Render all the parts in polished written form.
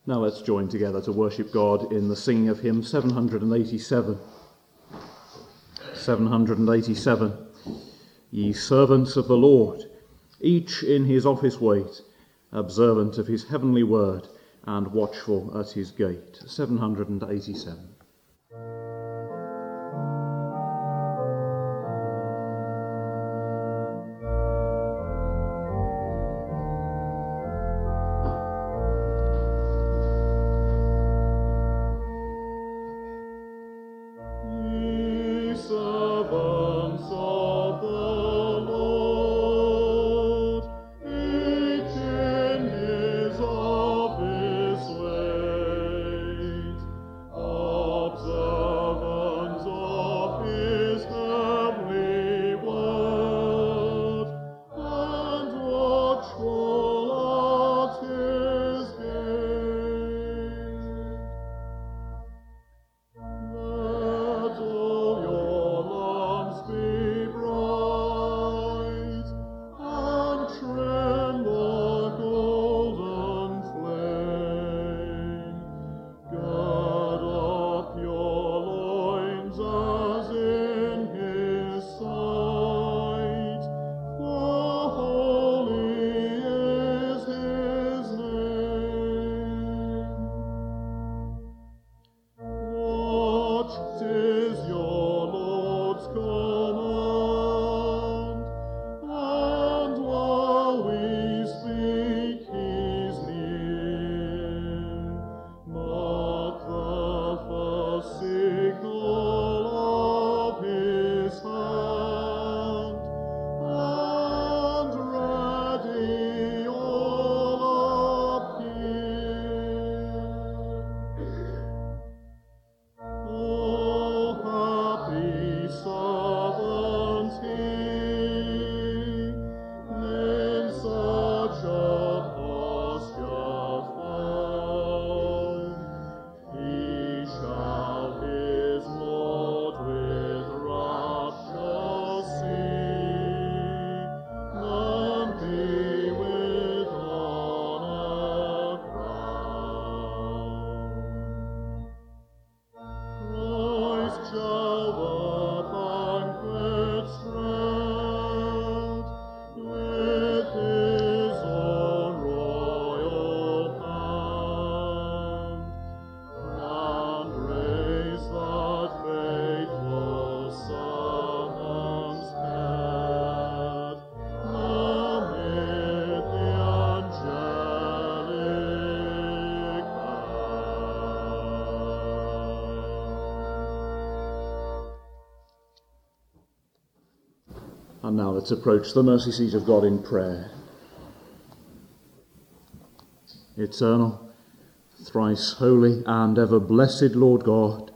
Now let's join together to worship God in the singing of hymn 787. 787. Ye servants of the Lord, each in his office wait, observant of his heavenly word, and watchful at his gate. 787. And now let's approach the mercy seat of God in prayer. Eternal, thrice holy and ever blessed Lord God,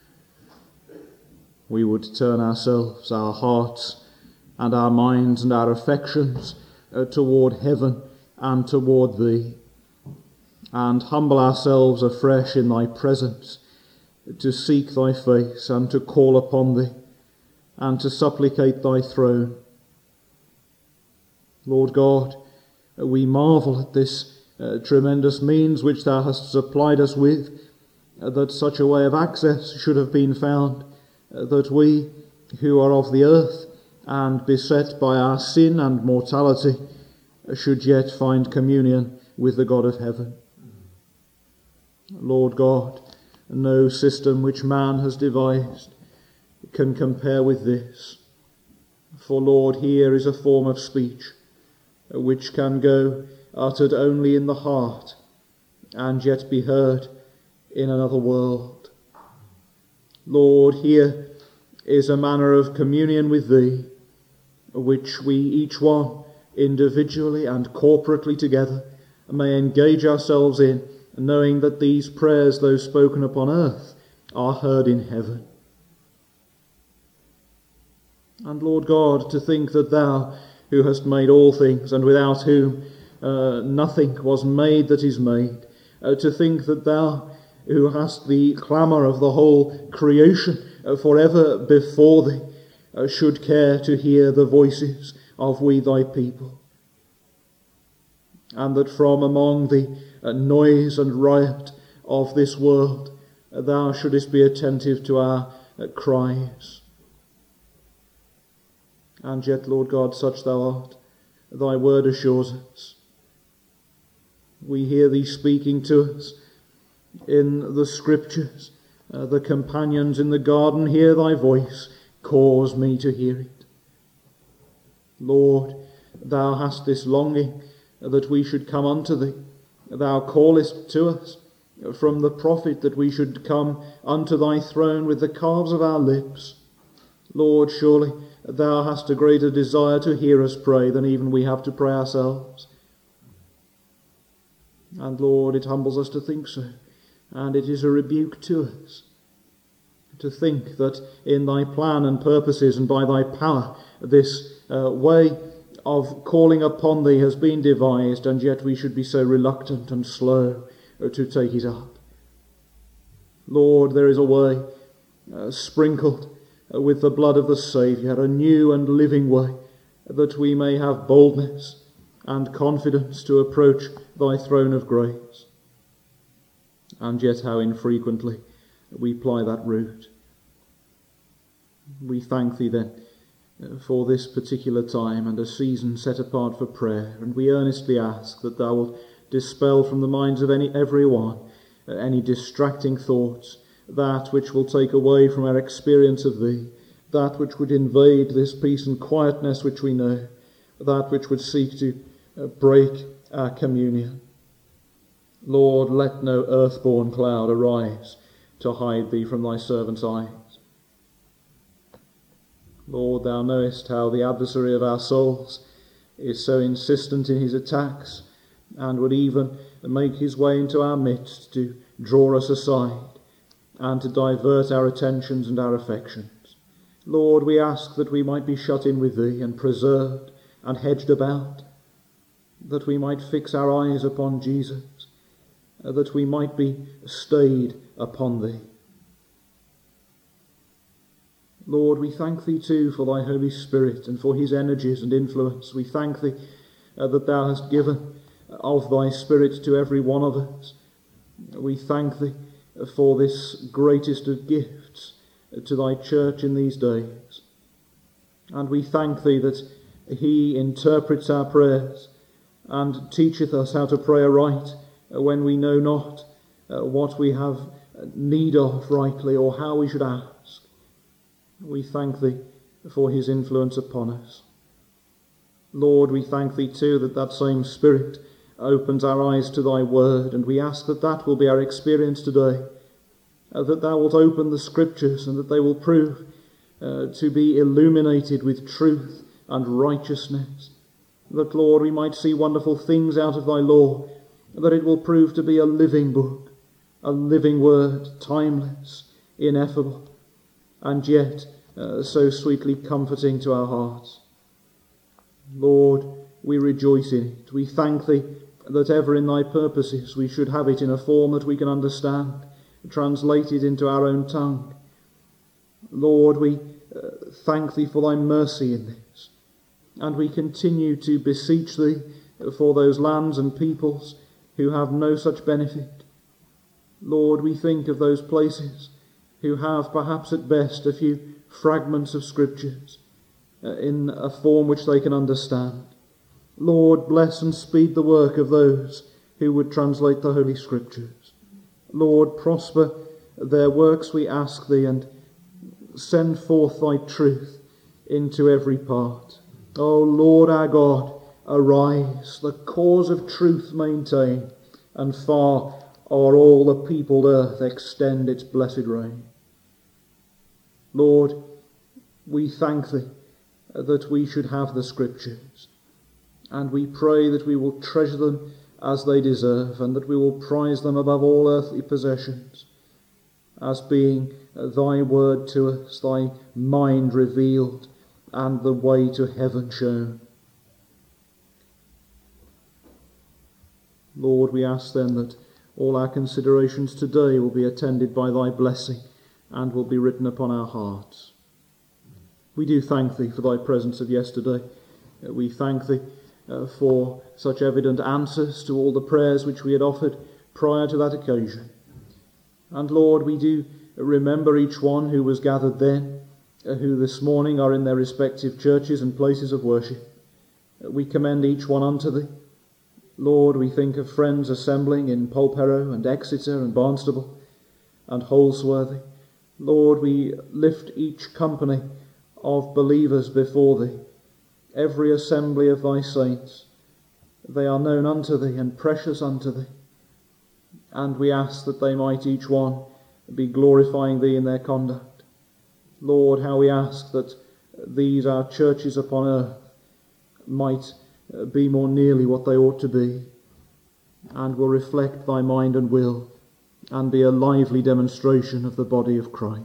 we would turn ourselves, our hearts and our minds and our affections toward heaven and toward thee, and humble ourselves afresh in thy presence to seek thy face and to call upon thee and to supplicate thy throne. Lord God, we marvel at this tremendous means which thou hast supplied us with, that such a way of access should have been found, that we who are of the earth and beset by our sin and mortality should yet find communion with the God of heaven. Lord God, no system which man has devised can compare with this. For, Lord, here is a form of speech which can go uttered only in the heart and yet be heard in another world. Lord, here is a manner of communion with thee, which we each one, individually and corporately together, may engage ourselves in, knowing that these prayers, though spoken upon earth, are heard in heaven. And Lord God, to think that thou, who hast made all things, and without whom nothing was made that is made, to think that thou, who hast the clamour of the whole creation forever before thee, should care to hear the voices of we thy people. and that from among the noise and riot of this world thou shouldest be attentive to our cries. And yet, Lord God, such thou art. Thy word assures us. We hear thee speaking to us in the Scriptures. The companions in the garden hear thy voice. Cause me to hear it. Lord, thou hast this longing that we should come unto thee. Thou callest to us from the prophet that we should come unto thy throne with the calves of our lips. Lord, surely thou hast a greater desire to hear us pray than even we have to pray ourselves. And Lord, it humbles us to think so, and it is a rebuke to us to think that in thy plan and purposes and by thy power this way of calling upon thee has been devised, and yet we should be so reluctant and slow to take it up. Lord, there is a way sprinkled with the blood of the Saviour, a new and living way, that we may have boldness and confidence to approach thy throne of grace. And yet how infrequently we ply that route. We thank thee then for this particular time and a season set apart for prayer, and we earnestly ask that thou wilt dispel from the minds of every one any distracting thoughts, that which will take away from our experience of thee, that which would invade this peace and quietness which we know, that which would seek to break our communion. Lord, let no earthborn cloud arise to hide thee from thy servant's eyes. Lord, thou knowest how the adversary of our souls is so insistent in his attacks, and would even make his way into our midst to draw us aside and to divert our attentions and our affections. Lord, we ask that we might be shut in with thee and preserved and hedged about, that we might fix our eyes upon Jesus, that we might be stayed upon thee. Lord, we thank thee too for thy Holy Spirit and for his energies and influence. We thank thee that thou hast given of thy Spirit to every one of us. We thank thee for this greatest of gifts to thy church in these days. And we thank thee that he interprets our prayers and teacheth us how to pray aright when we know not what we have need of rightly or how we should ask. We thank thee for his influence upon us. Lord, we thank thee too that same Spirit opens our eyes to thy word, and we ask that that will be our experience today, that thou wilt open the Scriptures and that they will prove to be illuminated with truth and righteousness, that, Lord, we might see wonderful things out of thy law, that it will prove to be a living book, a living word, timeless, ineffable, and yet so sweetly comforting to our hearts. Lord, we rejoice in it. We thank thee that ever in thy purposes we should have it in a form that we can understand, translated into our own tongue. Lord, we thank thee for thy mercy in this, and we continue to beseech thee for those lands and peoples who have no such benefit. Lord, we think of those places who have perhaps at best a few fragments of Scriptures in a form which they can understand. Lord, bless and speed the work of those who would translate the Holy Scriptures. Lord, prosper their works, we ask thee, and send forth thy truth into every part. O Lord our God, arise, the cause of truth maintain, and far o'er all the peopled earth extend its blessed reign. Lord, we thank thee that we should have the Scriptures, and we pray that we will treasure them as they deserve, and that we will prize them above all earthly possessions, as being thy word to us, thy mind revealed, and the way to heaven shown. Lord, we ask then that all our considerations today will be attended by thy blessing and will be written upon our hearts. We do thank thee for thy presence of yesterday. We thank thee for such evident answers to all the prayers which we had offered prior to that occasion. And Lord, we do remember each one who was gathered then, who this morning are in their respective churches and places of worship. We commend each one unto Thee. Lord, we think of friends assembling in Polperrow and Exeter and Barnstaple and Holsworthy. Lord, we lift each company of believers before Thee, every assembly of Thy saints. They are known unto Thee and precious unto Thee. And we ask that they might each one be glorifying Thee in their conduct. Lord, how we ask that these our churches upon earth might be more nearly what they ought to be, and will reflect Thy mind and will, and be a lively demonstration of the body of Christ.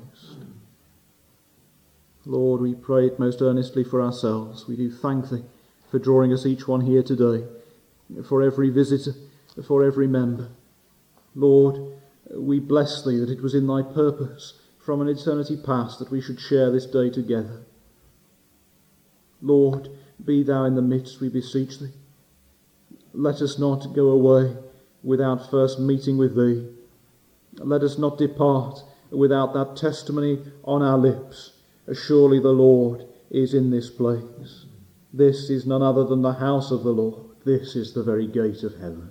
Lord, we pray it most earnestly for ourselves. We do thank Thee for drawing us each one here today, for every visitor, for every member. Lord, we bless Thee that it was in Thy purpose from an eternity past that we should share this day together. Lord, be Thou in the midst, we beseech Thee. Let us not go away without first meeting with Thee. Let us not depart without that testimony on our lips. Surely the Lord is in this place. This is none other than the house of the Lord. This is the very gate of heaven.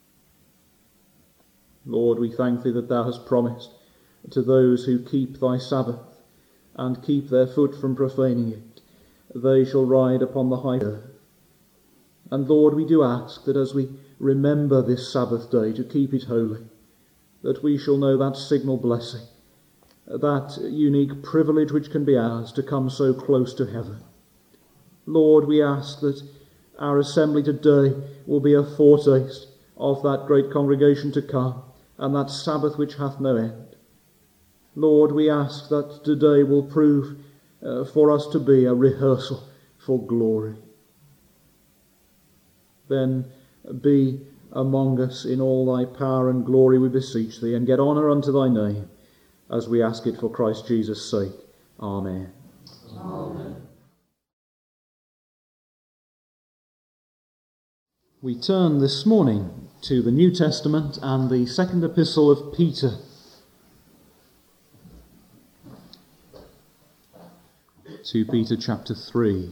Lord, we thank Thee that Thou hast promised to those who keep Thy Sabbath and keep their foot from profaning it, they shall ride upon the high earth. And Lord, we do ask that as we remember this Sabbath day to keep it holy, that we shall know that signal blessing, that unique privilege which can be ours to come so close to heaven. Lord, we ask that our assembly today will be a foretaste of that great congregation to come, and that Sabbath which hath no end. Lord, we ask that today will prove for us to be a rehearsal for glory. Then be among us in all Thy power and glory, we beseech Thee, and get honour unto Thy name, as we ask it for Christ Jesus' sake. Amen. Amen. We turn this morning to the New Testament and the second epistle of Peter. To Peter chapter 3.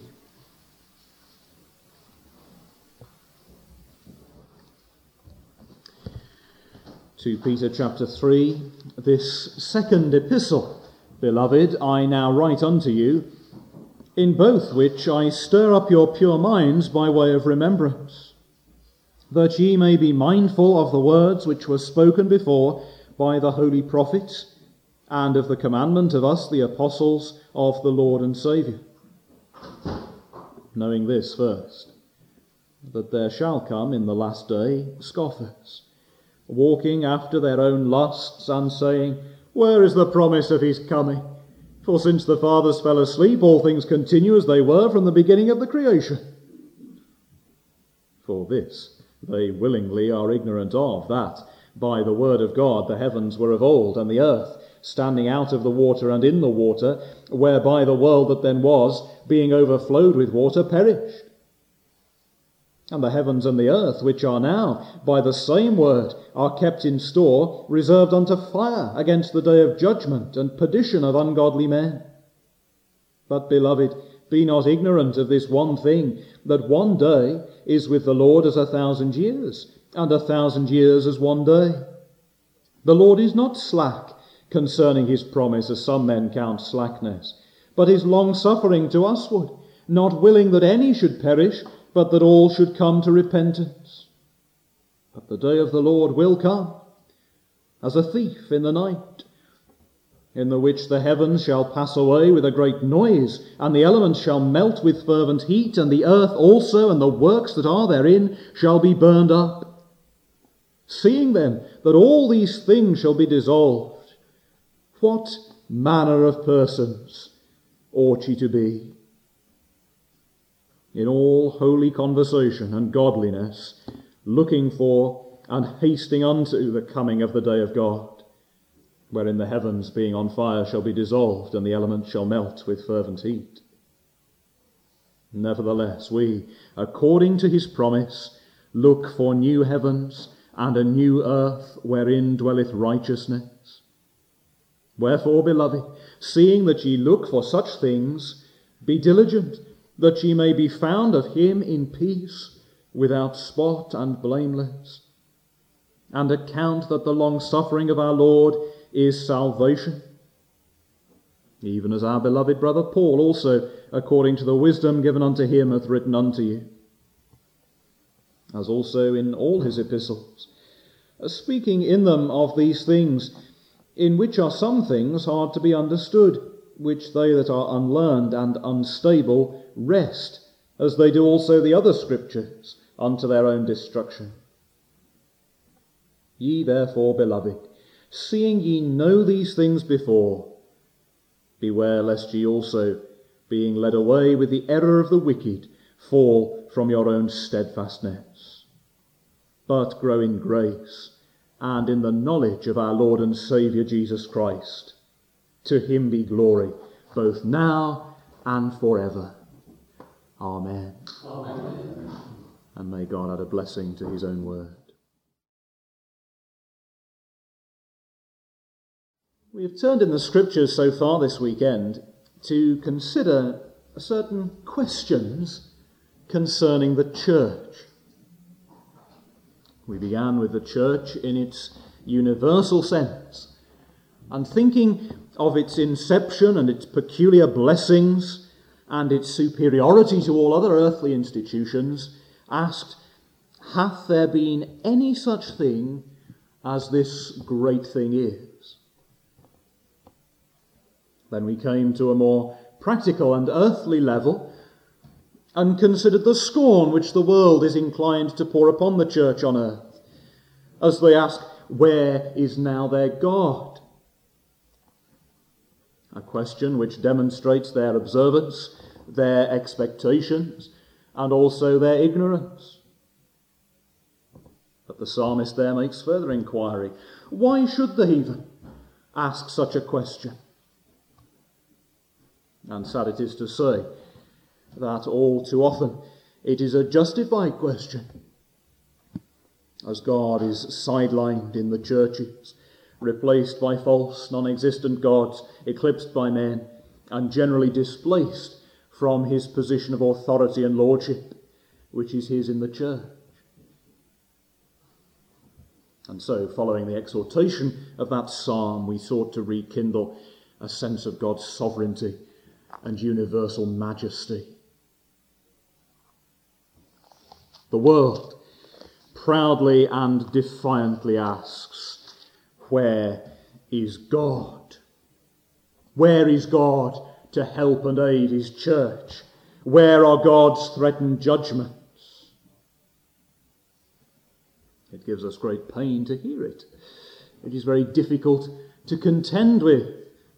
To Peter chapter 3, this second epistle, beloved, I now write unto you, in both which I stir up your pure minds by way of remembrance, that ye may be mindful of the words which were spoken before by the holy prophets, and of the commandment of us, the apostles of the Lord and Saviour. Knowing this first, that there shall come in the last day scoffers, walking after their own lusts, and saying, Where is the promise of his coming? For since the fathers fell asleep, all things continue as they were from the beginning of the creation. For this they willingly are ignorant of, that by the word of God the heavens were of old, and the earth standing out of the water and in the water, whereby the world that then was, being overflowed with water, perished. And the heavens and the earth, which are now, by the same word, are kept in store, reserved unto fire against the day of judgment and perdition of ungodly men. But, beloved, be not ignorant of this one thing, that one day is with the Lord as 1,000 years, and 1,000 years as one day. The Lord is not slack concerning his promise, as some men count slackness, but is long-suffering to usward, not willing that any should perish, but that all should come to repentance. But the day of the Lord will come, as a thief in the night, in the which the heavens shall pass away with a great noise, and the elements shall melt with fervent heat, and the earth also and the works that are therein shall be burned up. Seeing then that all these things shall be dissolved, what manner of persons ought ye to be? In all holy conversation and godliness, looking for and hasting unto the coming of the day of God, wherein the heavens being on fire shall be dissolved, and the elements shall melt with fervent heat. Nevertheless, we, according to his promise, look for new heavens and a new earth wherein dwelleth righteousness. Wherefore, beloved, seeing that ye look for such things, be diligent, that ye may be found of him in peace, without spot and blameless. And account that the long suffering of our Lord is salvation, even as our beloved brother Paul also, according to the wisdom given unto him, hath written unto you, as also in all his epistles, speaking in them of these things, in which are some things hard to be understood, which they that are unlearned and unstable wrest, as they do also the other scriptures, unto their own destruction. Ye therefore, beloved, seeing ye know these things before, beware lest ye also, being led away with the error of the wicked, fall from your own steadfastness. But grow in grace, and in the knowledge of our Lord and Saviour Jesus Christ. To him be glory, both now and forever. Amen. Amen. And may God add a blessing to his own word. We have turned in the scriptures so far this weekend to consider certain questions concerning the church. We began with the church in its universal sense, and thinking of its inception and its peculiar blessings and its superiority to all other earthly institutions, asked, hath there been any such thing as this great thing is? Then we came to a more practical and earthly level and considered the scorn which the world is inclined to pour upon the church on earth, as they ask, where is now their God? A question which demonstrates their observance, their expectations, and also their ignorance. But the psalmist there makes further inquiry. Why should the heathen ask such a question? And sad it is to say that all too often it is a justified question, as God is sidelined in the churches, replaced by false, non-existent gods, eclipsed by men, and generally displaced from his position of authority and lordship, which is his in the church. And so, following the exhortation of that psalm, we sought to rekindle a sense of God's sovereignty and universal majesty. The world proudly and defiantly asks, where is God? Where is God to help and aid his church? Where are God's threatened judgments? It gives us great pain to hear it. It is very difficult to contend with.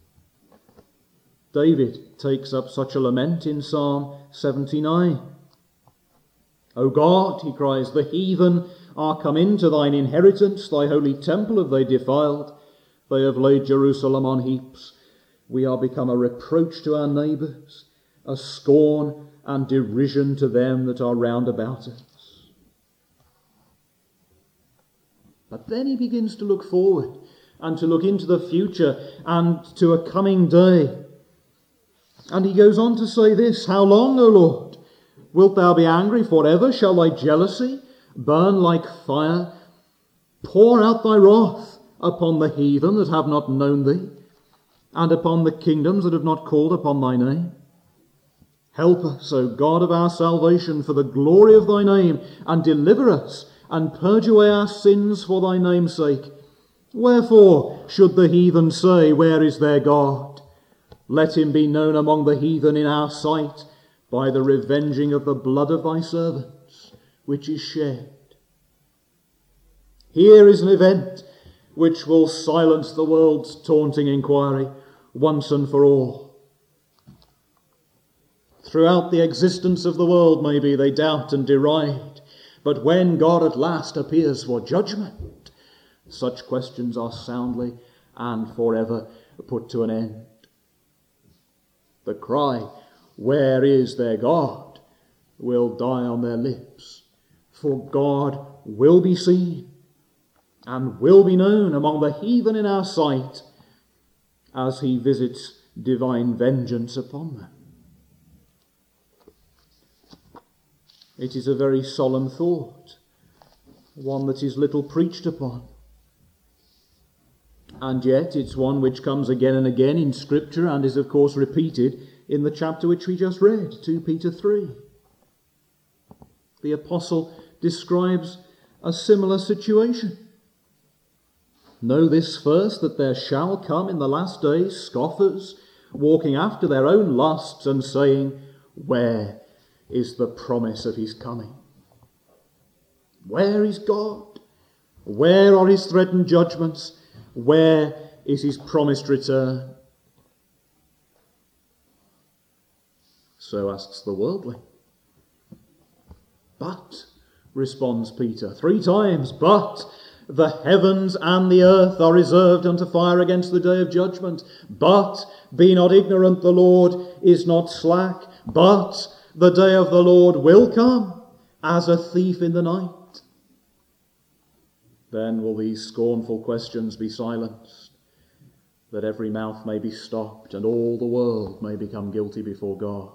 David takes up such a lament in Psalm 79. O God, he cries, the heathen are come into thine inheritance, thy holy temple have they defiled. They have laid Jerusalem on heaps. We are become a reproach to our neighbours, a scorn and derision to them that are round about us. But then he begins to look forward and to look into the future and to a coming day. And he goes on to say this, how long, O Lord, wilt thou be angry forever? Shall thy jealousy burn like fire? Pour out thy wrath upon the heathen that have not known thee, and upon the kingdoms that have not called upon thy name. Help us, O God of our salvation, for the glory of thy name, and deliver us, and purge away our sins for thy name's sake. Wherefore should the heathen say, where is their God? Let him be known among the heathen in our sight by the revenging of the blood of thy servants, which is shed. Here is an event which will silence the world's taunting inquiry once and for all. Throughout the existence of the world, maybe, they doubt and deride, but when God at last appears for judgment, such questions are soundly and forever put to an end. The cry, where is their God, will die on their lips, for God will be seen and will be known among the heathen in our sight as he visits divine vengeance upon them. It is a very solemn thought, one that is little preached upon. And yet it's one which comes again and again in Scripture and is of course repeated in the chapter which we just read, 2 Peter 3. The apostle describes a similar situation. Know this first, that there shall come in the last days scoffers, walking after their own lusts and saying, where is the promise of his coming? Where is God? Where are his threatened judgments? Where is his promised return? So asks the worldly. But, responds Peter 3 times, but the heavens and the earth are reserved unto fire against the day of judgment. But be not ignorant, the Lord is not slack, but the day of the Lord will come as a thief in the night. Then will these scornful questions be silenced, that every mouth may be stopped and all the world may become guilty before God.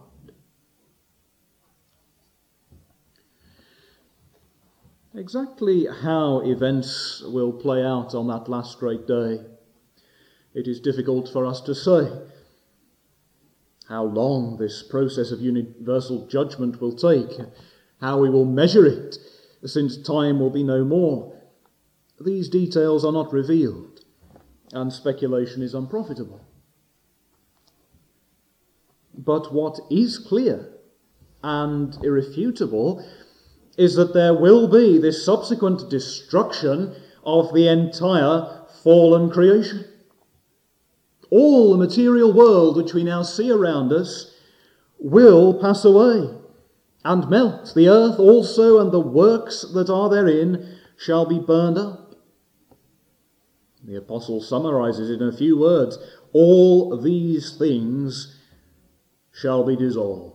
Exactly how events will play out on that last great day, it is difficult for us to say. How long this process of universal judgment will take, how we will measure it, since time will be no more. These details are not revealed, and speculation is unprofitable. But what is clear and irrefutable is that there will be this subsequent destruction of the entire fallen creation. All the material world which we now see around us will pass away and melt. The earth also and the works that are therein shall be burned up. The apostle summarizes it in a few words. All these things shall be dissolved.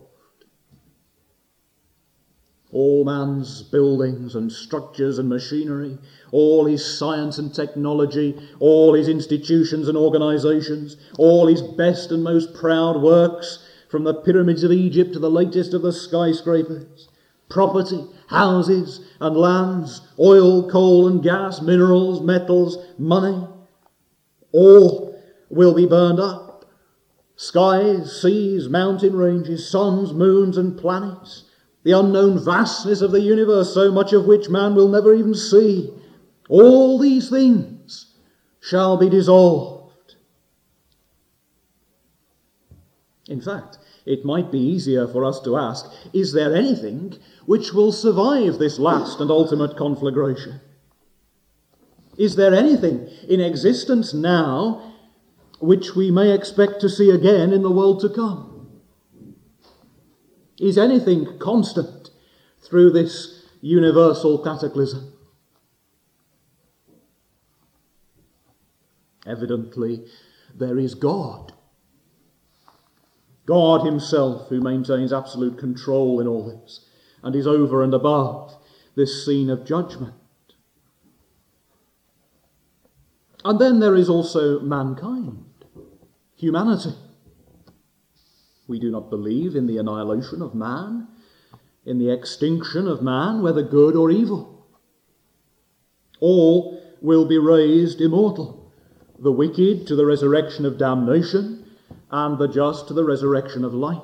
All man's buildings and structures and machinery, all his science and technology, all his institutions and organizations, all his best and most proud works, from the pyramids of Egypt to the latest of the skyscrapers, property, houses and lands, oil, coal and gas, minerals, metals, money, all will be burned up. Skies, seas, mountain ranges, suns, moons and planets, the unknown vastness of the universe, so much of which man will never even see. All these things shall be dissolved. In fact, it might be easier for us to ask, is there anything which will survive this last and ultimate conflagration? Is there anything in existence now which we may expect to see again in the world to come? Is anything constant through this universal cataclysm? Evidently, there is God. God himself, who maintains absolute control in all this and is over and above this scene of judgment. And then there is also mankind, humanity. We do not believe in the annihilation of man, in the extinction of man, whether good or evil. All will be raised immortal, the wicked to the resurrection of damnation, and the just to the resurrection of life.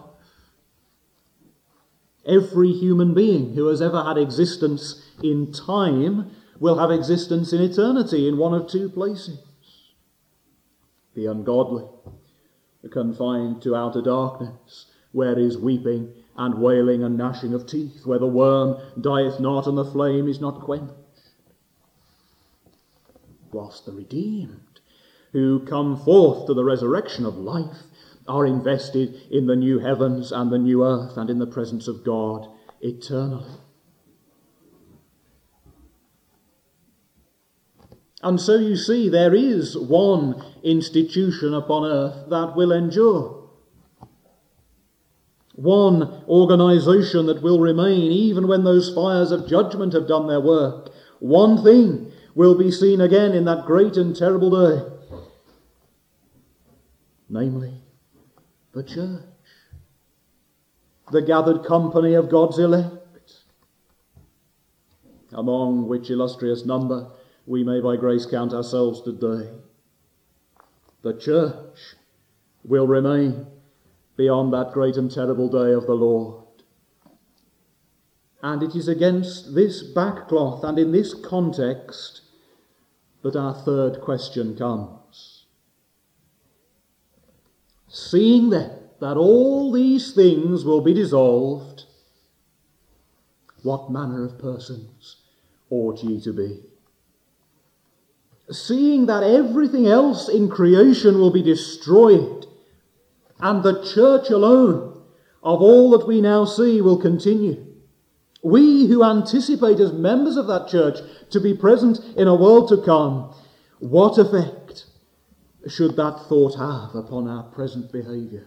Every human being who has ever had existence in time will have existence in eternity in one of two places. The ungodly, confined to outer darkness, where is weeping and wailing and gnashing of teeth, where the worm dieth not and the flame is not quenched. Whilst the redeemed, who come forth to the resurrection of life, are invested in the new heavens and the new earth and in the presence of God eternally. And so you see, there is one institution upon earth that will endure. one organisation that will remain even when those fires of judgment have done their work. One thing will be seen again in that great and terrible day, namely the church, the gathered company of God's elect, among which illustrious number we may by grace count ourselves today. The church will remain beyond that great and terrible day of the Lord. And it is against this backcloth and in this context that our third question comes. Seeing then that all these things will be dissolved, what manner of persons ought ye to be? Seeing that everything else in creation will be destroyed, and the church alone of all that we now see will continue, we who anticipate as members of that church to be present in a world to come, what effect should that thought have upon our present behaviour?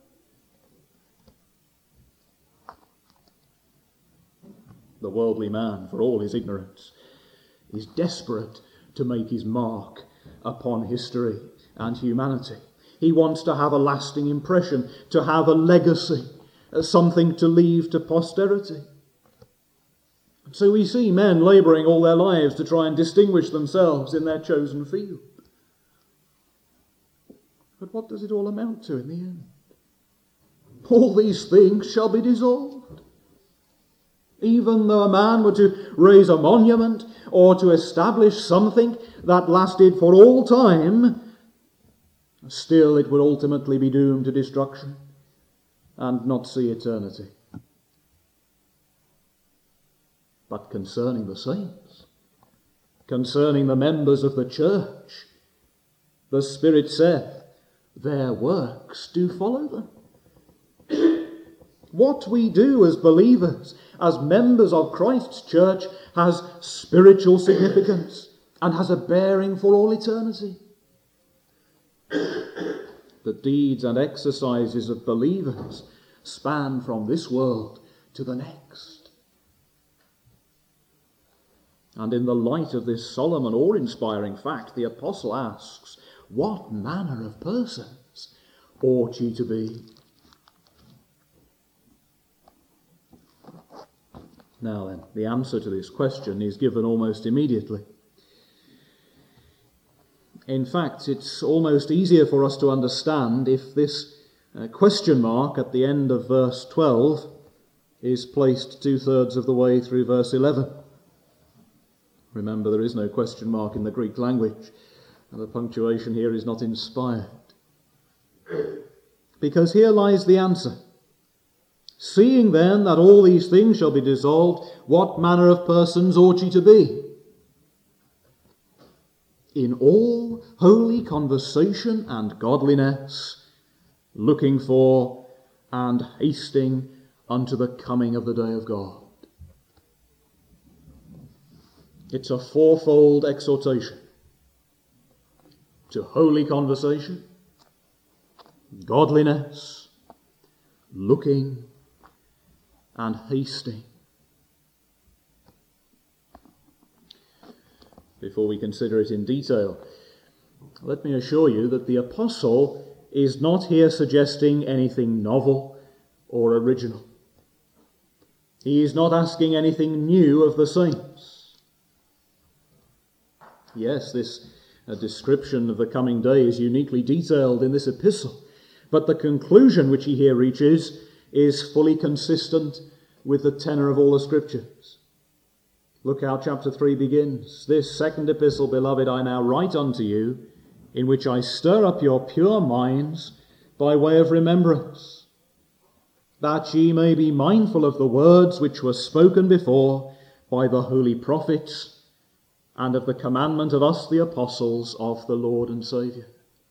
The worldly man, for all his ignorance, is desperate to make his mark upon history and humanity. He wants to have a lasting impression, to have a legacy, something to leave to posterity. So we see men labouring all their lives to try and distinguish themselves in their chosen field. But what does it all amount to in the end? All these things shall be dissolved. Even though a man were to raise a monument or to establish something that lasted for all time, still it would ultimately be doomed to destruction and not see eternity. But concerning the saints, concerning the members of the church, the Spirit saith, their works do follow them. What we do as believers, as members of Christ's church, has spiritual significance and has a bearing for all eternity. The deeds and exercises of believers span from this world to the next. And in the light of this solemn and awe-inspiring fact, the apostle asks, what manner of persons ought ye to be? Now then, the answer to this question is given almost immediately. In fact, it's almost easier for us to understand if this question mark at the end of verse 12 is placed 2/3 of the way through verse 11. Remember, there is no question mark in the Greek language, and the punctuation here is not inspired. Because here lies the answer. Seeing then that all these things shall be dissolved, what manner of persons ought ye to be? In all holy conversation and godliness, looking for and hasting unto the coming of the day of God. It's a fourfold exhortation to holy conversation, godliness, looking, and hasting. Before we consider it in detail, let me assure you that the apostle is not here suggesting anything novel or original. He is not asking anything new of the saints. Yes, this description of the coming day is uniquely detailed in this epistle, but the conclusion which he here reaches is fully consistent with the tenor of all the Scriptures. Look how chapter 3 begins. This second epistle, beloved, I now write unto you, in which I stir up your pure minds by way of remembrance, that ye may be mindful of the words which were spoken before by the holy prophets, and of the commandment of us the apostles of the Lord and Saviour.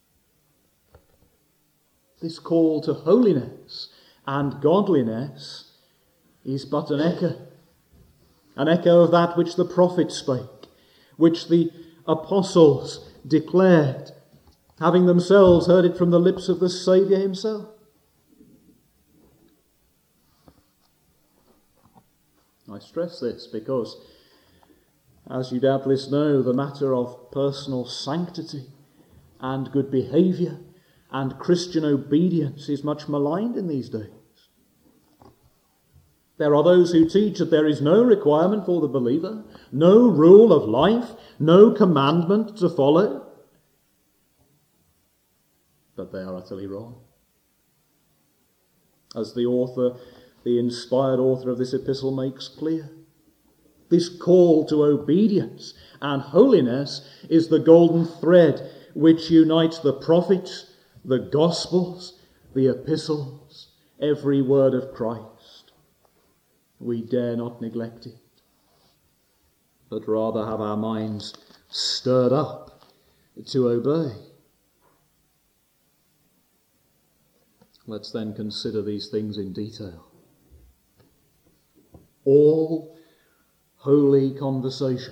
This call to holiness and godliness is but an echo of that which the prophets spake, which the apostles declared, having themselves heard it from the lips of the Saviour himself. I stress this because, as you doubtless know, the matter of personal sanctity and good behaviour and Christian obedience is much maligned in these days. There are those who teach that there is no requirement for the believer, no rule of life, no commandment to follow. But they are utterly wrong. As the inspired author of this epistle makes clear, this call to obedience and holiness is the golden thread which unites the prophets, the Gospels, the epistles, every word of Christ. We dare not neglect it, but rather have our minds stirred up to obey. Let's then consider these things in detail. All holy conversation.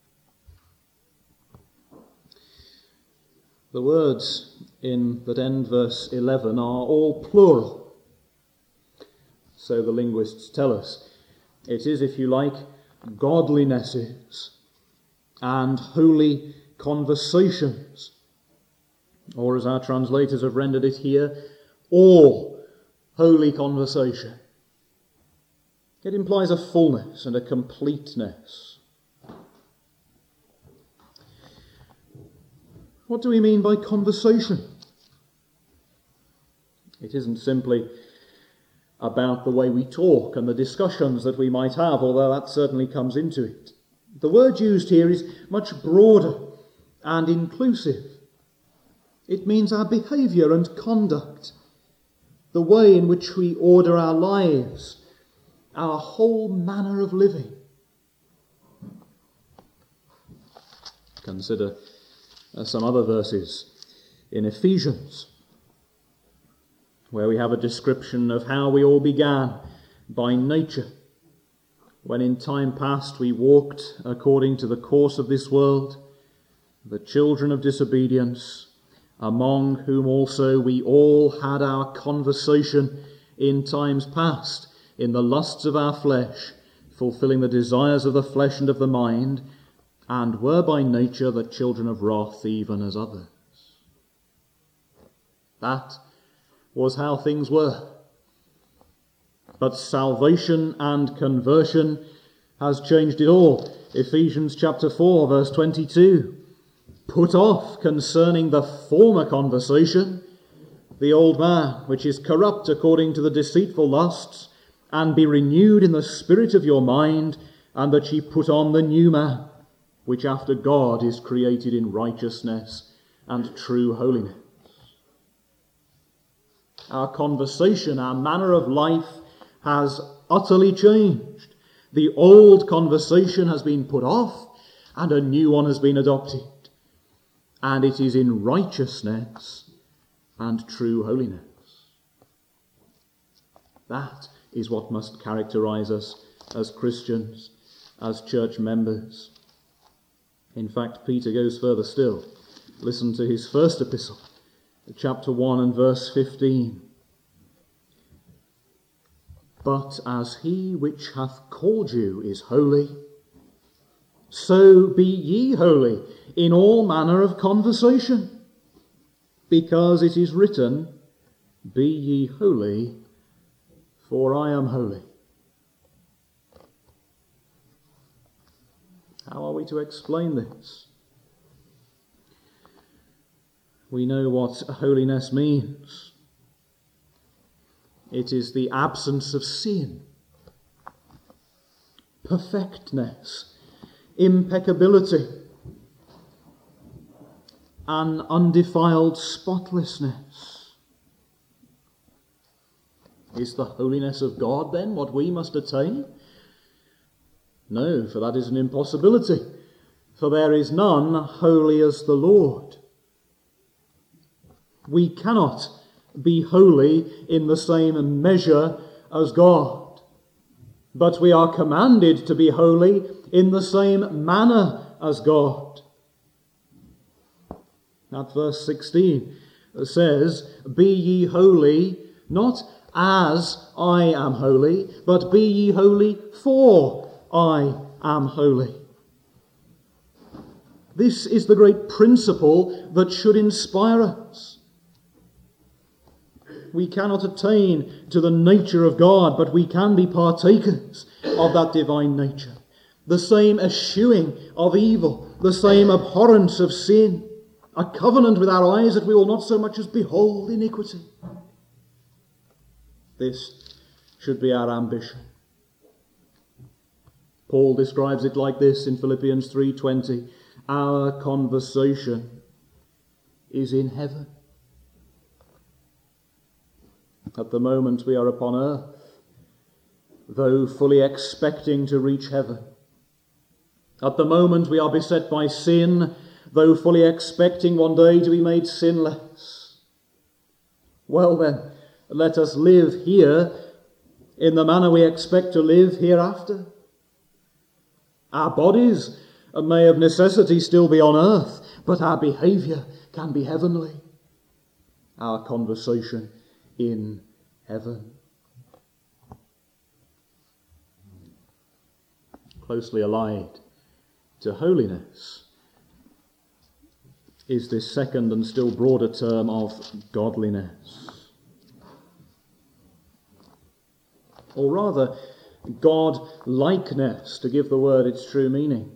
The words in that end verse 11 are all plural. So the linguists tell us. It is, if you like, godlinesses and holy conversations. Or as our translators have rendered it here, all holy conversation. It implies a fullness and a completeness. What do we mean by conversation? It isn't simply about the way we talk and the discussions that we might have, although that certainly comes into it. The word used here is much broader and inclusive. It means our behaviour and conduct, the way in which we order our lives, our whole manner of living. Consider some other verses in Ephesians, where we have a description of how we all began by nature, when in time past we walked according to the course of this world, the children of disobedience, among whom also we all had our conversation in times past, in the lusts of our flesh, fulfilling the desires of the flesh and of the mind, and were by nature the children of wrath, even as others. That was how things were. But salvation and conversion has changed it all. Ephesians chapter 4, verse 22. Put off concerning the former conversation the old man, which is corrupt according to the deceitful lusts, and be renewed in the spirit of your mind, and that ye put on the new man, which after God is created in righteousness and true holiness. Our conversation, our manner of life has utterly changed. The old conversation has been put off and a new one has been adopted. And it is in righteousness and true holiness. That is what must characterize us as Christians, as church members. In fact, Peter goes further still. Listen to his first epistle, chapter 1 and verse 15. But as he which hath called you is holy, so be ye holy in all manner of conversation, because it is written, Be ye holy, for I am holy. How are we to explain this? We know what holiness means. It is the absence of sin, perfectness, impeccability, an undefiled spotlessness. Is the holiness of God then what we must attain? No, for that is an impossibility. For there is none holy as the Lord. We cannot be holy in the same measure as God, but we are commanded to be holy in the same manner as God. That verse 16 says, Be ye holy, not as I am holy, but be ye holy, for I am holy. This is the great principle that should inspire us. We cannot attain to the nature of God, but we can be partakers of that divine nature. The same eschewing of evil, the same abhorrence of sin, a covenant with our eyes that we will not so much as behold iniquity. This should be our ambition. Paul describes it like this in Philippians 3:20. Our conversation is in heaven. At the moment we are upon earth, though fully expecting to reach heaven. At the moment we are beset by sin, though fully expecting one day to be made sinless. Well then, let us live here in the manner we expect to live hereafter. Our bodies may of necessity still be on earth, but our behaviour can be heavenly. Our conversation in heaven. Closely allied to holiness is this second and still broader term of godliness. Or rather, God-likeness, to give the word its true meaning.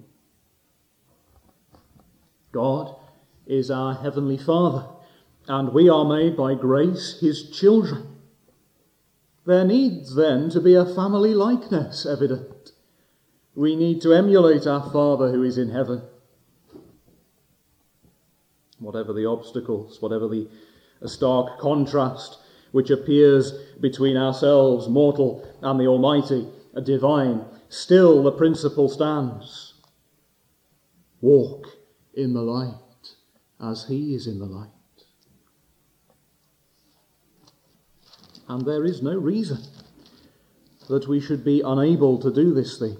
God is our heavenly Father, and we are made by grace his children. There needs then to be a family likeness evident. We need to emulate our Father who is in heaven. Whatever the obstacles, whatever the stark contrast which appears between ourselves, mortal, and the Almighty, divine, still the principle stands. Walk in the light as he is in the light. And there is no reason that we should be unable to do this thing.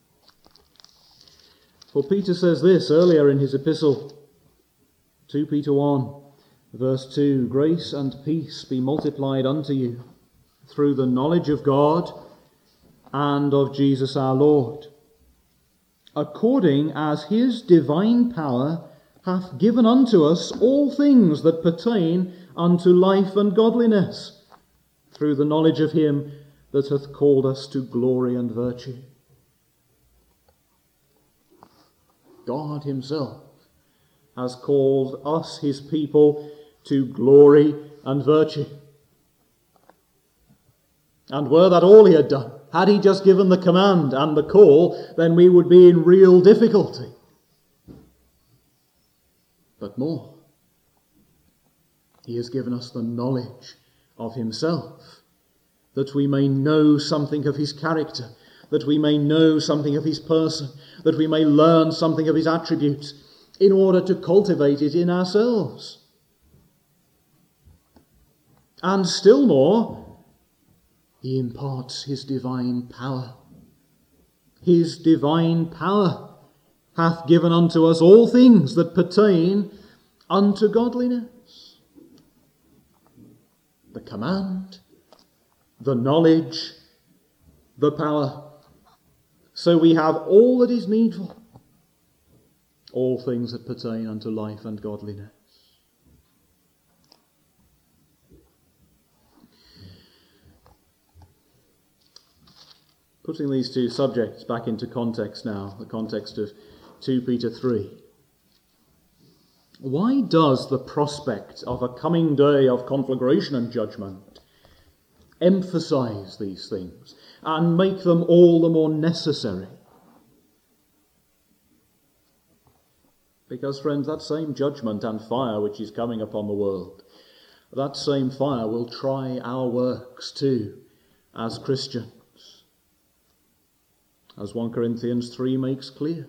For Peter says this earlier in his epistle, 2 Peter 1, verse 2, grace and peace be multiplied unto you through the knowledge of God and of Jesus our Lord, according as his divine power hath given unto us all things that pertain unto life and godliness, through the knowledge of him that hath called us to glory and virtue. God himself has called us, his people, to glory and virtue. And were that all he had done, had he just given the command and the call, then we would be in real difficulty. But more, he has given us the knowledge of himself, that we may know something of his character, that we may know something of his person, that we may learn something of his attributes, in order to cultivate it in ourselves. And still more, he imparts his divine power. His divine power hath given unto us all things that pertain unto godliness. The command, the knowledge, the power. So we have all that is needful. All things that pertain unto life and godliness. Putting these two subjects back into context now, the context of 2 Peter 3. Why does the prospect of a coming day of conflagration and judgment emphasize these things and make them all the more necessary? Because, friends, that same judgment and fire which is coming upon the world, that same fire will try our works too as Christians, as 1 Corinthians 3 makes clear.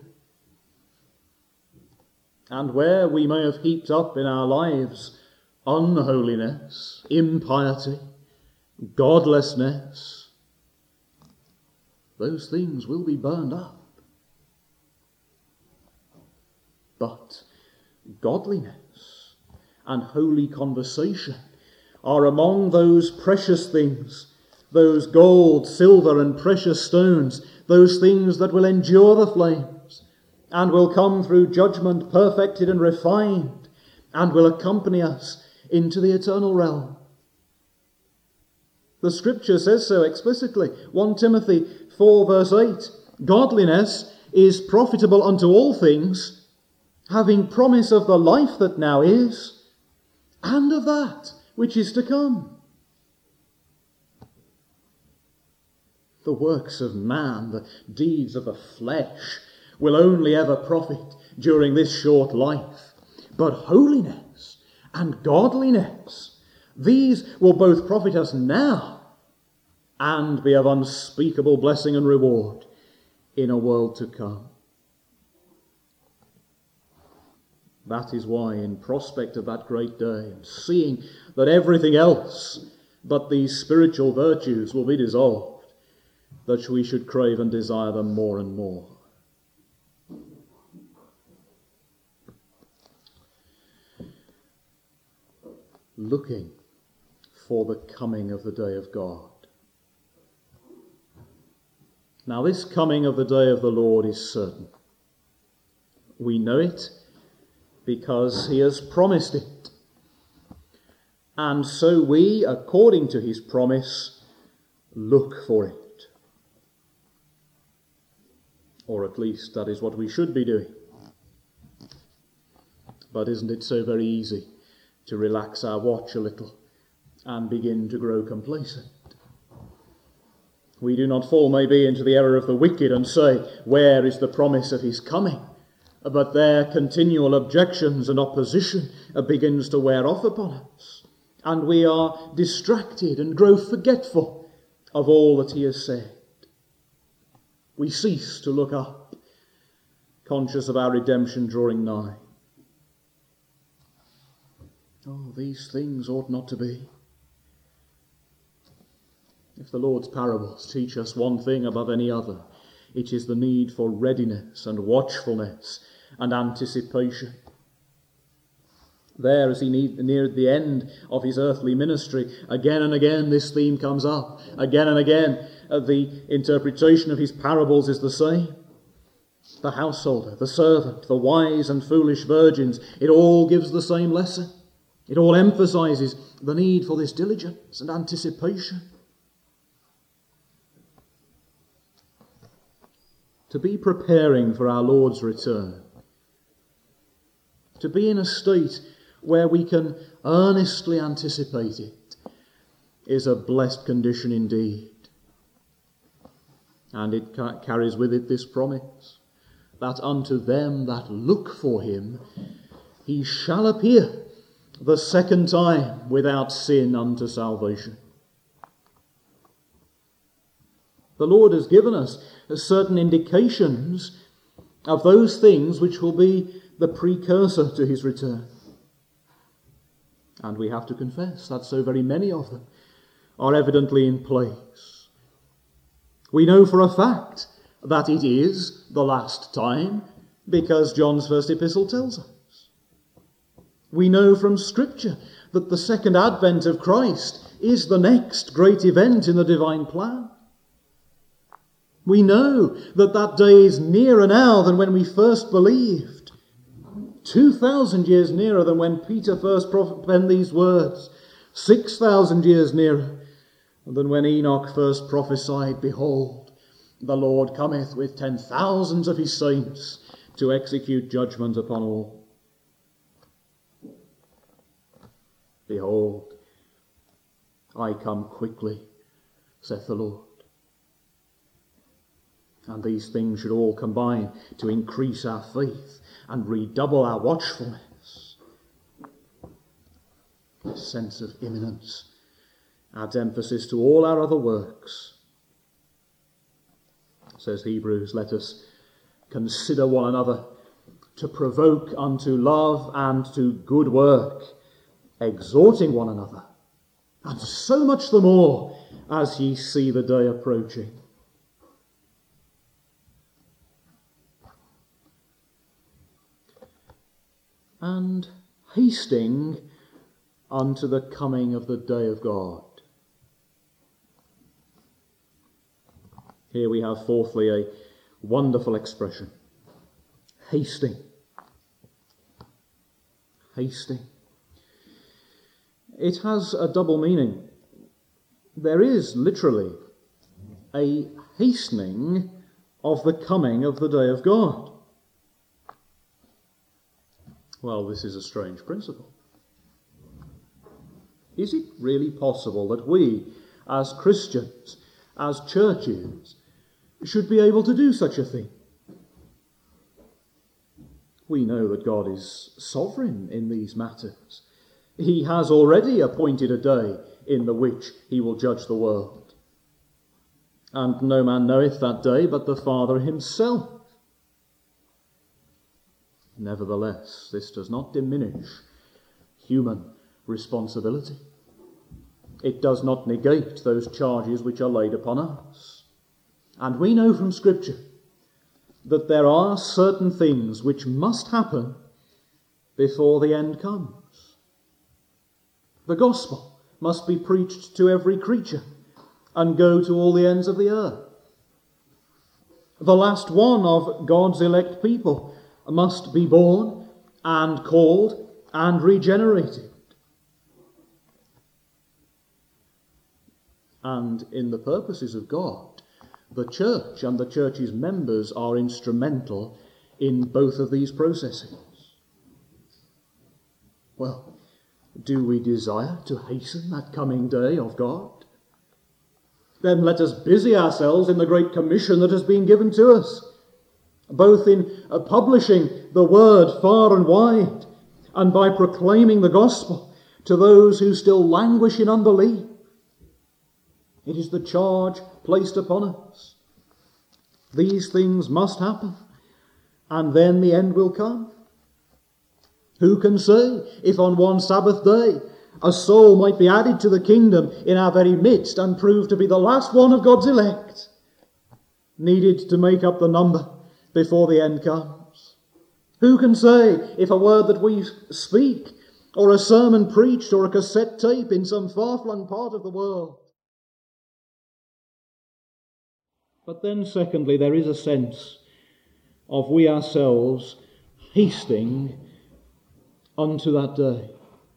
And where we may have heaped up in our lives unholiness, impiety, godlessness, those things will be burned up. But godliness and holy conversation are among those precious things, those gold, silver, and precious stones, those things that will endure the flames, and will come through judgment perfected and refined, and will accompany us into the eternal realm. The Scripture says so explicitly. 1 Timothy 4 verse 8, godliness is profitable unto all things, having promise of the life that now is, and of that which is to come. The works of man, the deeds of the flesh, will only ever profit during this short life. But holiness and godliness, these will both profit us now and be of unspeakable blessing and reward in a world to come. That is why, in prospect of that great day, and seeing that everything else but these spiritual virtues will be dissolved, that we should crave and desire them more and more. Looking for the coming of the day of God. Now, this coming of the day of the Lord is certain. We know it because he has promised it. And so we, according to his promise, look for it. Or at least that is what we should be doing. But isn't it so very easy to relax our watch a little and begin to grow complacent? We do not fall, maybe, into the error of the wicked and say, where is the promise of his coming? But their continual objections and opposition begins to wear off upon us, and we are distracted and grow forgetful of all that he has said. We cease to look up, conscious of our redemption drawing nigh. Oh, these things ought not to be. If the Lord's parables teach us one thing above any other, it is the need for readiness and watchfulness and anticipation. There, as he neared the end of his earthly ministry, again and again this theme comes up. Again and again the interpretation of his parables is the same. The householder, the servant, the wise and foolish virgins, it all gives the same lesson. It all emphasizes the need for this diligence and anticipation. To be preparing for our Lord's return, to be in a state where we can earnestly anticipate it, is a blessed condition indeed. And it carries with it this promise, that unto them that look for him, he shall appear the second time without sin unto salvation. The Lord has given us certain indications of those things which will be the precursor to his return. And we have to confess that so very many of them are evidently in place. We know for a fact that it is the last time because John's first epistle tells us. We know from Scripture that the second advent of Christ is the next great event in the divine plan. We know that that day is nearer now than when we first believed. 2,000 years nearer than when Peter first penned these words. 6,000 years nearer than when Enoch first prophesied, behold, the Lord cometh with 10,000s of his saints to execute judgment upon all. Behold, I come quickly, saith the Lord. And these things should all combine to increase our faith and redouble our watchfulness. This sense of imminence adds emphasis to all our other works. Says Hebrews, let us consider one another to provoke unto love and to good work, exhorting one another, and so much the more as ye see the day approaching. And hasting unto the coming of the day of God. Here we have fourthly a wonderful expression. Hasting. Hasting. It has a double meaning. There is literally a hastening of the coming of the day of God. Well, this is a strange principle. Is it really possible that we, as Christians, as churches, should be able to do such a thing? We know that God is sovereign in these matters. He has already appointed a day in the which he will judge the world. And no man knoweth that day but the Father himself. Nevertheless, this does not diminish human responsibility. It does not negate those charges which are laid upon us. And we know from Scripture that there are certain things which must happen before the end comes. The gospel must be preached to every creature and go to all the ends of the earth. The last one of God's elect people must be born and called and regenerated. And in the purposes of God, the church and the church's members are instrumental in both of these processes. Well, do we desire to hasten that coming day of God? Then let us busy ourselves in the great commission that has been given to us, both in publishing the word far and wide, and by proclaiming the gospel to those who still languish in unbelief. It is the charge placed upon us. These things must happen, and then the end will come. Who can say if on one Sabbath day a soul might be added to the kingdom in our very midst and prove to be the last one of God's elect, needed to make up the number before the end comes? Who can say if a word that we speak, or a sermon preached, or a cassette tape in some far-flung part of the world? But then, secondly, there is a sense of we ourselves hasting unto that day.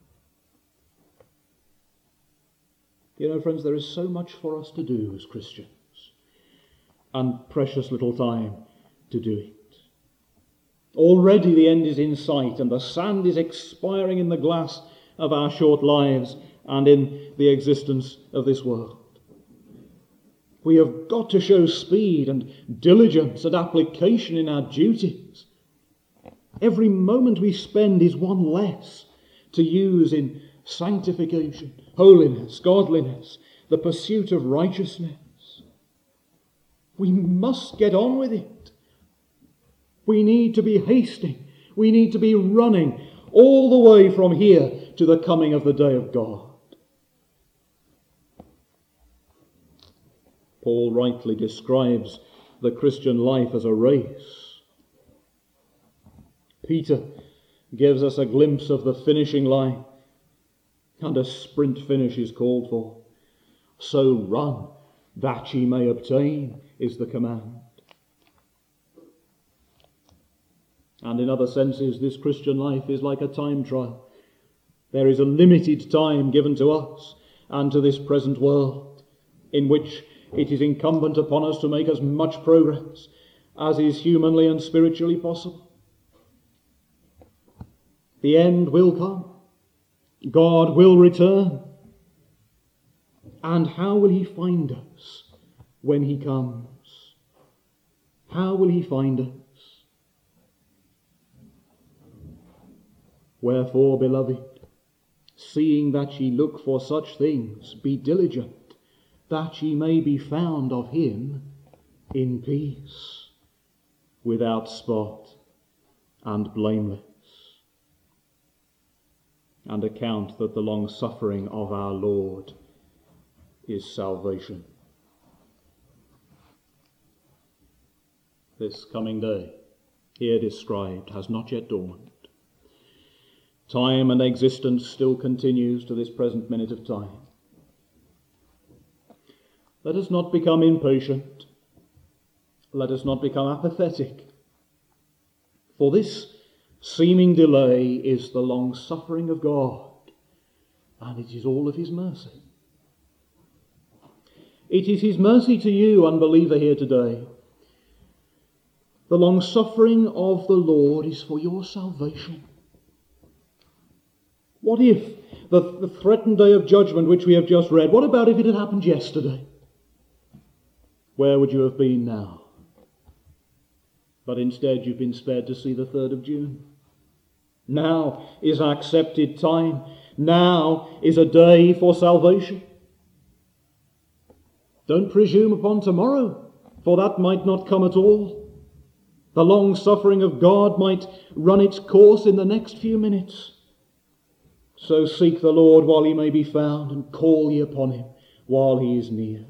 You know, friends, there is so much for us to do as Christians, and precious little time to do it. Already the end is in sight, and the sand is expiring in the glass of our short lives and in the existence of this world. We have got to show speed and diligence and application in our duties. Every moment we spend is one less to use in sanctification, holiness, godliness, the pursuit of righteousness. We must get on with it. We need to be hasting. We need to be running all the way from here to the coming of the day of God. Paul rightly describes the Christian life as a race. Peter gives us a glimpse of the finishing line, and a sprint finish is called for. So run that ye may obtain, is the command. And in other senses, this Christian life is like a time trial. There is a limited time given to us and to this present world, in which it is incumbent upon us to make as much progress as is humanly and spiritually possible. The end will come. God will return. And how will he find us when he comes? How will he find us? Wherefore, beloved, seeing that ye look for such things, be diligent, that ye may be found of him in peace, without spot and blameless. And account that the long suffering of our Lord is salvation. This coming day, here described, has not yet dawned. Time and existence still continues to this present minute of time. Let us not become impatient. Let us not become apathetic. For this seeming delay is the long suffering of God, and it is all of his mercy. It is his mercy to you, unbeliever, here today. The long suffering of the Lord is for your salvation. What if the threatened day of judgment which we have just read, what about if it had happened yesterday? Where would you have been now? But instead you've been spared to see the 3rd of June. Now is accepted time. Now is a day for salvation. Don't presume upon tomorrow, for that might not come at all. The long suffering of God might run its course in the next few minutes. So seek the Lord while he may be found, and call ye upon him while he is near.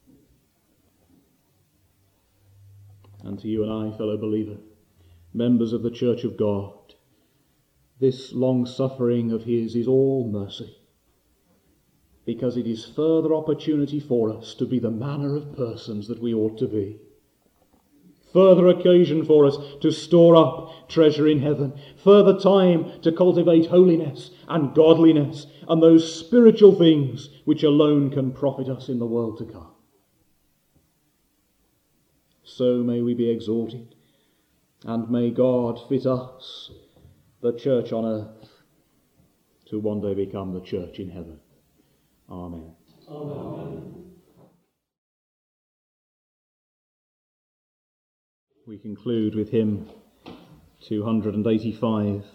And to you and I, fellow believer, members of the Church of God, this long suffering of his is all mercy, because it is further opportunity for us to be the manner of persons that we ought to be. Further occasion for us to store up treasure in heaven. Further time to cultivate holiness and godliness and those spiritual things which alone can profit us in the world to come. So may we be exalted, and may God fit us, the church on earth, to one day become the church in heaven. Amen. Amen. We conclude with hymn 285.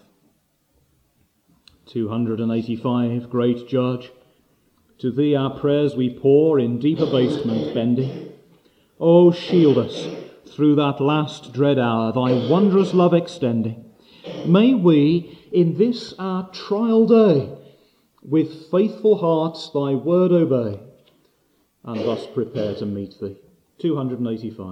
285, Great Judge, to thee our prayers we pour in deep abasement bending. O shield us through that last dread hour, thy wondrous love extending. May we in this our trial day with faithful hearts thy word obey, and thus prepare to meet thee. 285.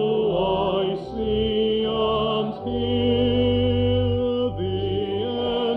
The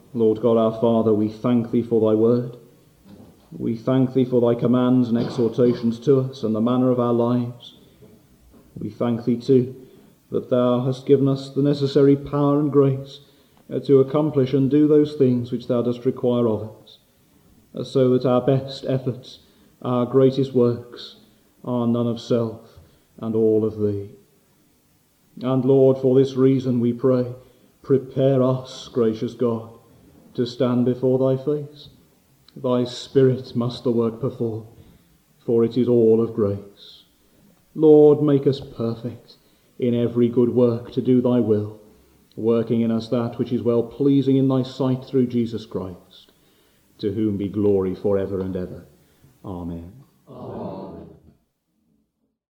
Lord God our Father, we thank thee for thy word. We thank thee for thy commands and exhortations to us and the manner of our lives. We thank thee too that thou hast given us the necessary power and grace to accomplish and do those things which thou dost require of us, so that our best efforts, our greatest works, are none of self and all of thee. And Lord, for this reason we pray, prepare us, gracious God, to stand before thy face. Thy Spirit must the work perform, for it is all of grace. Lord, make us perfect in every good work to do thy will, working in us that which is well pleasing in thy sight through Jesus Christ, to whom be glory for ever and ever. Amen. Amen.